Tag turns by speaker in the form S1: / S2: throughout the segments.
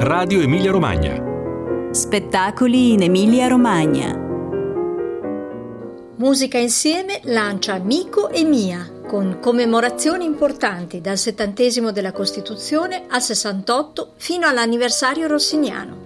S1: Radio Emilia Romagna.
S2: Spettacoli in Emilia Romagna.
S3: Musica Insieme lancia Mico e Mia, con commemorazioni importanti dal 70° della Costituzione al 68 fino all'anniversario rossiniano.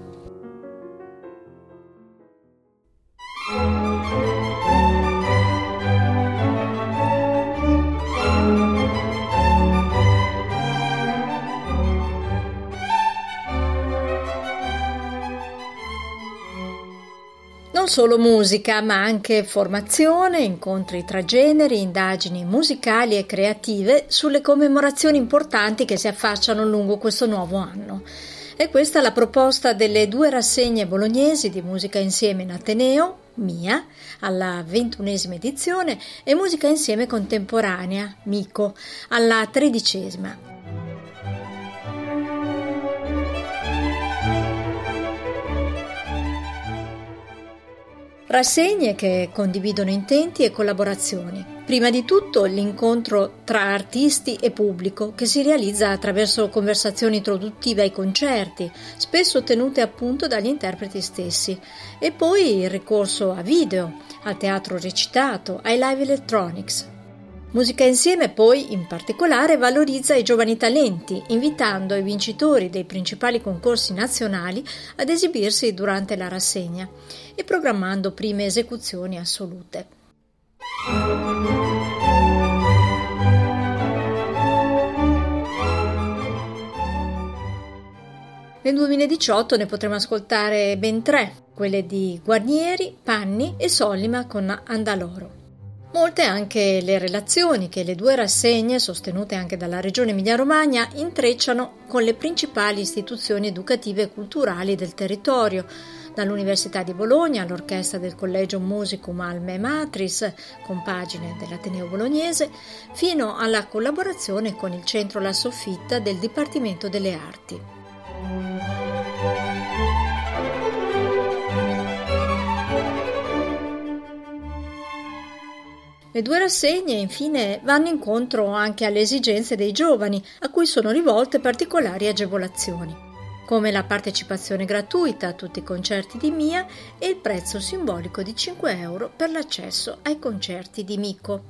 S3: Non solo musica, ma anche formazione, incontri tra generi, indagini musicali e creative sulle commemorazioni importanti che si affacciano lungo questo nuovo anno. E questa è la proposta delle 2 rassegne bolognesi di Musica Insieme in Ateneo, Mia, alla 21ª edizione, e Musica Insieme Contemporanea, Mico, alla 13ª. Rassegne che condividono intenti e collaborazioni. Prima di tutto l'incontro tra artisti e pubblico che si realizza attraverso conversazioni introduttive ai concerti, spesso tenute appunto dagli interpreti stessi, e poi il ricorso a video, al teatro recitato, ai live electronics. Musica Insieme poi in particolare valorizza i giovani talenti, invitando i vincitori dei principali concorsi nazionali ad esibirsi durante la rassegna e programmando prime esecuzioni assolute. Nel 2018 ne potremo ascoltare ben 3, quelle di Guarnieri, Panni e Sollima con Andaloro. Molte anche le relazioni che le 2 rassegne, sostenute anche dalla Regione Emilia-Romagna, intrecciano con le principali istituzioni educative e culturali del territorio, dall'Università di Bologna all'Orchestra del Collegio Musicum Alme Matris, compagine dell'Ateneo Bolognese, fino alla collaborazione con il Centro La Soffitta del Dipartimento delle Arti. Le 2 rassegne, infine, vanno incontro anche alle esigenze dei giovani, a cui sono rivolte particolari agevolazioni, come la partecipazione gratuita a tutti i concerti di Mia e il prezzo simbolico di 5 euro per l'accesso ai concerti di Mico.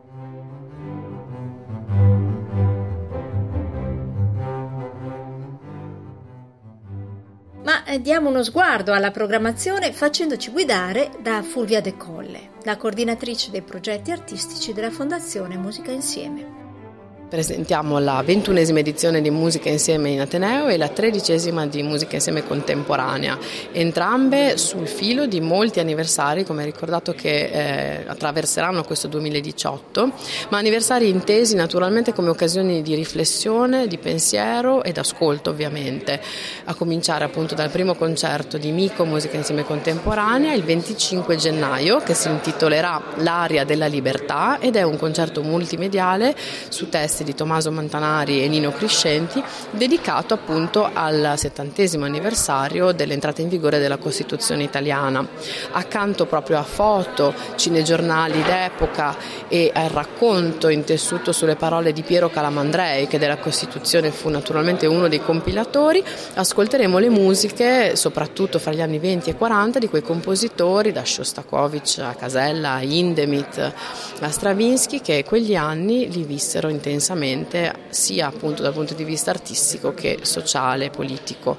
S3: Ma diamo uno sguardo alla programmazione facendoci guidare da Fulvia De Colle, la coordinatrice dei progetti artistici della Fondazione Musica Insieme.
S4: Presentiamo la 21ª edizione di Musica Insieme in Ateneo e la 13ª di Musica Insieme Contemporanea, entrambe sul filo di molti anniversari, come ricordato, che attraverseranno questo 2018, ma anniversari intesi naturalmente come occasioni di riflessione, di pensiero ed ascolto, ovviamente, a cominciare appunto dal primo concerto di Mico Musica Insieme Contemporanea il 25 gennaio, che si intitolerà L'aria della libertà, ed è un concerto multimediale su testi di Tommaso Montanari e Nino Criscenti, dedicato appunto al 70° anniversario dell'entrata in vigore della Costituzione italiana. Accanto proprio a foto, cinegiornali d'epoca e al racconto intessuto sulle parole di Piero Calamandrei, che della Costituzione fu naturalmente uno dei compilatori, ascolteremo le musiche soprattutto fra gli anni 20 e 40 di quei compositori, da Shostakovich a Casella, a Hindemith, a Stravinsky, che quegli anni li vissero intensamente, sia appunto dal punto di vista artistico che sociale, politico.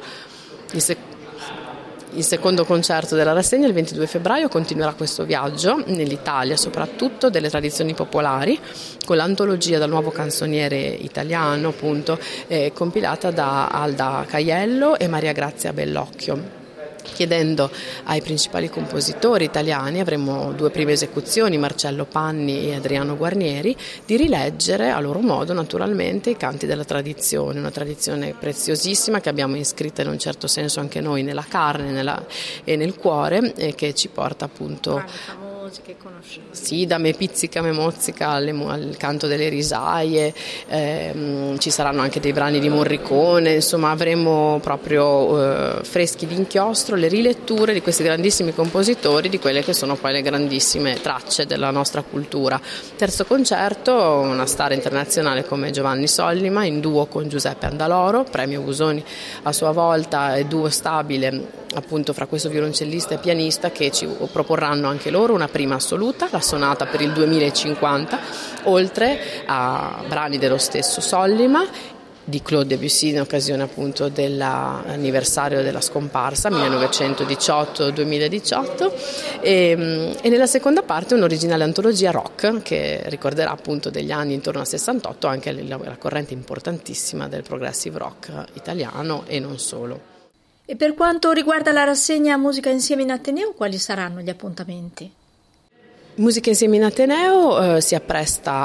S4: Il secondo concerto della rassegna, il 22 febbraio, continuerà questo viaggio nell'Italia, soprattutto delle tradizioni popolari, con l'antologia dal nuovo canzoniere italiano, appunto, compilata da Alda Caiello e Maria Grazia Bellocchio. Chiedendo ai principali compositori italiani, avremo 2 prime esecuzioni, Marcello Panni e Adriano Guarnieri, di rileggere a loro modo naturalmente i canti della tradizione, una tradizione preziosissima che abbiamo iscritta in un certo senso anche noi nella carne e nel cuore, e che ci porta appunto
S3: musiche conosciute?
S4: Sì, da Me pizzica me mozzica al canto delle risaie, ci saranno anche dei brani di Morricone, insomma avremo proprio freschi d'inchiostro le riletture di questi grandissimi compositori, di quelle che sono poi le grandissime tracce della nostra cultura. Terzo concerto, una star internazionale come Giovanni Sollima in duo con Giuseppe Andaloro, premio Busoni a sua volta, e duo stabile appunto fra questo violoncellista e pianista, che ci proporranno anche loro una prima assoluta, la sonata per il 2050, oltre a brani dello stesso Sollima, di Claude Debussy in occasione appunto dell'anniversario della scomparsa 1918-2018 e nella seconda parte un'originale antologia rock che ricorderà appunto degli anni intorno al 68 anche la corrente importantissima del progressive rock italiano e non solo.
S3: E per quanto riguarda la rassegna Musica Insieme in Ateneo, quali saranno gli appuntamenti?
S4: Musica Insieme in Ateneo si apre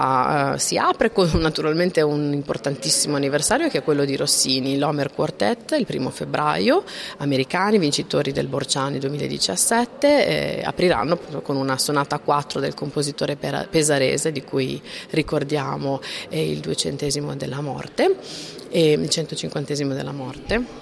S4: con naturalmente un importantissimo anniversario che è quello di Rossini, l'Homer Quartet, il 1 febbraio, americani, vincitori del Borciani 2017, apriranno con una sonata 4 del compositore pesarese di cui ricordiamo il 200° della morte e il 150° della morte.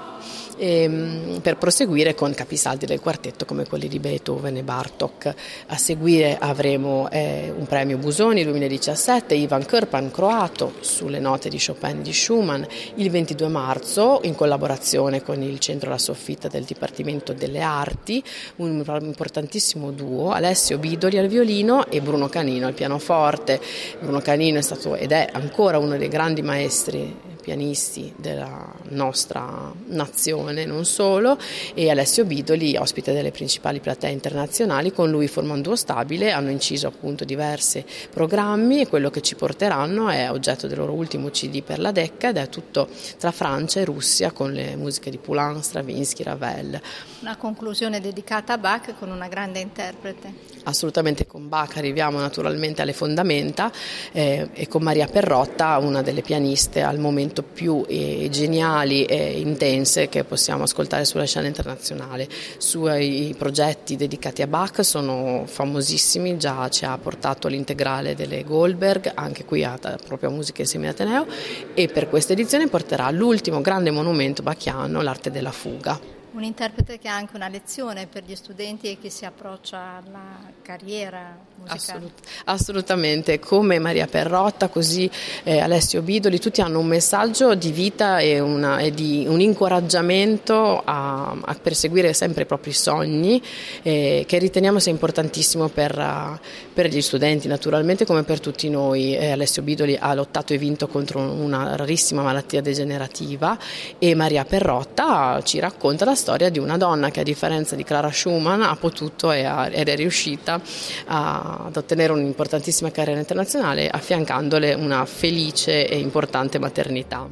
S4: Per proseguire con capisaldi del quartetto come quelli di Beethoven e Bartók. A seguire avremo un premio Busoni 2017, Ivan Krpan croato sulle note di Chopin e di Schumann, il 22 marzo in collaborazione con il Centro La Soffitta del Dipartimento delle Arti, un importantissimo duo, Alessio Bidoli al violino e Bruno Canino al pianoforte. Bruno Canino è stato ed è ancora uno dei grandi maestri pianisti della nostra nazione, non solo, e Alessio Bidoli, ospite delle principali platee internazionali. Con lui forma un duo stabile, hanno inciso appunto diversi programmi e quello che ci porteranno è oggetto del loro ultimo CD per la Decca ed è tutto tra Francia e Russia con le musiche di Poulenc, Stravinsky, Ravel.
S3: Una conclusione dedicata a Bach con una grande interprete.
S4: Assolutamente, con Bach arriviamo naturalmente alle fondamenta e con Maria Perrotta, una delle pianiste al momento più geniali e intense che possiamo ascoltare sulla scena internazionale. I suoi progetti dedicati a Bach sono famosissimi, già ci ha portato l'integrale delle Goldberg, anche qui proprio a Musica Insieme in Ateneo, e per questa edizione porterà l'ultimo grande monumento bachiano, l'arte della fuga.
S3: Un interprete che ha anche una lezione per gli studenti e chi si approccia alla carriera musicale.
S4: Assolutamente, come Maria Perrotta, così Alessio Bidoli, tutti hanno un messaggio di vita e di un incoraggiamento a perseguire sempre i propri sogni, che riteniamo sia importantissimo per gli studenti naturalmente come per tutti noi. Alessio Bidoli ha lottato e vinto contro una rarissima malattia degenerativa e Maria Perrotta ci racconta la storia di una donna che, a differenza di Clara Schumann, ha potuto ed è riuscita ad ottenere un'importantissima carriera internazionale, affiancandole una felice e importante maternità.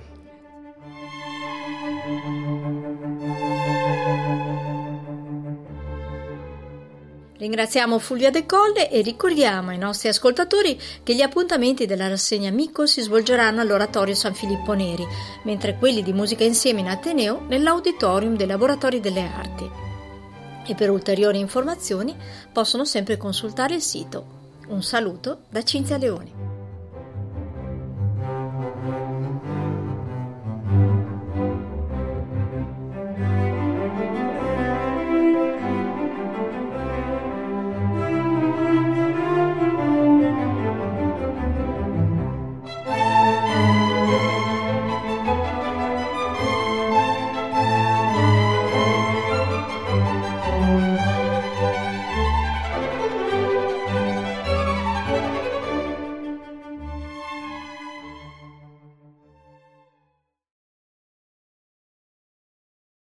S3: Ringraziamo Fulvia De Colle e ricordiamo ai nostri ascoltatori che gli appuntamenti della rassegna Amico si svolgeranno all'Oratorio San Filippo Neri, mentre quelli di Musica Insieme in Ateneo nell'Auditorium dei Laboratori delle Arti. E per ulteriori informazioni possono sempre consultare il sito. Un saluto da Cinzia Leoni.